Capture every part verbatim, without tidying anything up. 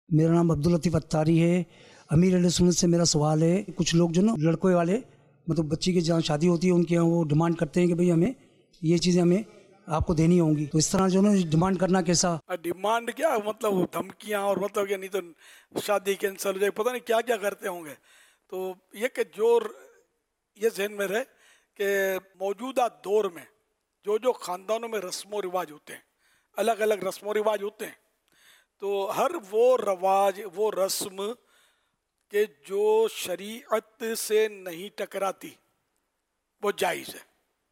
میرا نام عبد اللطیف اتاری ہے. امیر اہل سنت سے میرا سوال ہے، کچھ لوگ جو نا لڑکے والے مطلب بچی کی جہاں شادی ہوتی ہے ان کے یہاں وہ ڈیمانڈ کرتے ہیں کہ بھئی ہمیں یہ چیزیں ہمیں آپ کو دینی ہوں گی، تو اس طرح جو نا ڈیمانڈ کرنا کیسا؟ ڈیمانڈ کیا مطلب وہ دھمکیاں اور مطلب کہ نہیں تو شادی کینسل ہو جائے، پتہ نہیں کیا کیا کرتے ہوں گے. تو یہ کہ جو یہ ذہن میں رہے کہ موجودہ دور میں جو جو خاندانوں میں رسم و رواج ہوتے ہیں، الگ الگ رسم و رواج ہوتے ہیں، تو ہر وہ رواج وہ رسم کہ جو شریعت سے نہیں ٹکراتی وہ جائز ہے.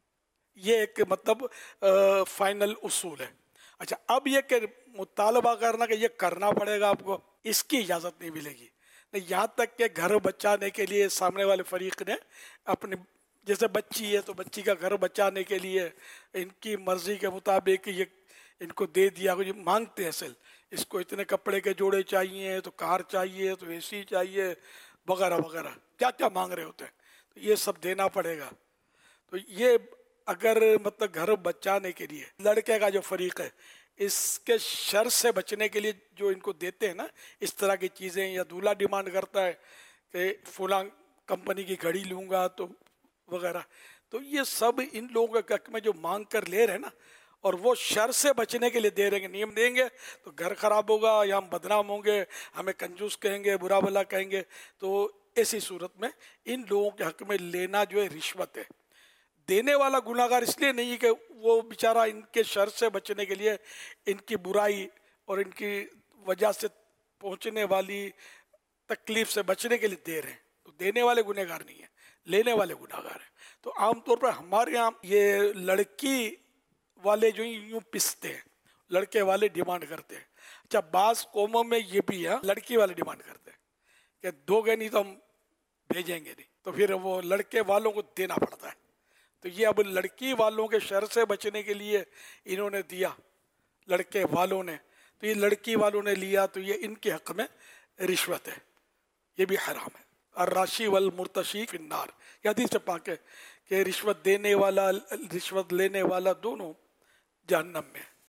یہ ایک مطلب فائنل اصول ہے. اچھا، اب یہ کہ مطالبہ کرنا کہ یہ کرنا پڑے گا آپ کو، اس کی اجازت نہیں ملے گی. یہاں تک کہ گھر بچانے کے لیے سامنے والے فریق نے اپنی جیسے بچی ہے تو بچی کا گھر بچانے کے لیے ان کی مرضی کے مطابق یہ ان کو دے دیا، یہ مانگتے ہیں اصل اس کو اتنے کپڑے کے جوڑے چاہیے، تو کار چاہیے، تو اے سی چاہیے، وغیرہ وغیرہ کیا کیا مانگ رہے ہوتے ہیں، تو یہ سب دینا پڑے گا. تو یہ اگر مطلب گھر بچانے کے لیے لڑکے کا جو فریق ہے اس کے شر سے بچنے کے لیے جو ان کو دیتے ہیں نا اس طرح کی چیزیں، یا دولہا ڈیمانڈ کرتا ہے کہ فلاں کمپنی کی گھڑی لوں گا تو وغیرہ، تو یہ سب ان لوگوں کے حق میں جو مانگ کر لے رہے ہیں نا، اور وہ شر سے بچنے کے لیے دے رہے ہیں. نیم دیں گے تو گھر خراب ہوگا یا ہم بدنام ہوں گے، ہمیں کنجوس کہیں گے، برا بھلا کہیں گے. تو ایسی صورت میں ان لوگوں کے حق میں لینا جو ہے رشوت ہے. دینے والا گناہ گار اس لیے نہیں کہ وہ بیچارہ ان کے شر سے بچنے کے لیے ان کی برائی اور ان کی وجہ سے پہنچنے والی تکلیف سے بچنے کے لیے دے رہے ہیں، تو دینے والے گناہ گار نہیں ہیں، لینے والے گناہ گار ہیں. تو عام طور پر ہمارے یہاں یہ لڑکی والے جو یوں پستے ہیں، لڑکے والے ڈیمانڈ کرتے ہیں. اچھا، بعض قوموں میں یہ بھی ہے لڑکی والے ڈیمانڈ کرتے ہیں کہ دو گے نہیں تو ہم بھیجیں گے نہیں، تو پھر وہ لڑکے والوں کو دینا پڑتا ہے. تو یہ اب لڑکی والوں کے شر سے بچنے کے لیے انہوں نے دیا، لڑکے والوں نے، تو یہ لڑکی والوں نے لیا تو یہ ان کے حق میں رشوت ہے، یہ بھی حرام ہے. الراشی والمرتشی فی النار، یہ حدیث سے پاک ہے کہ رشوت دینے والا رشوت لینے والا دونوں جہنم میں.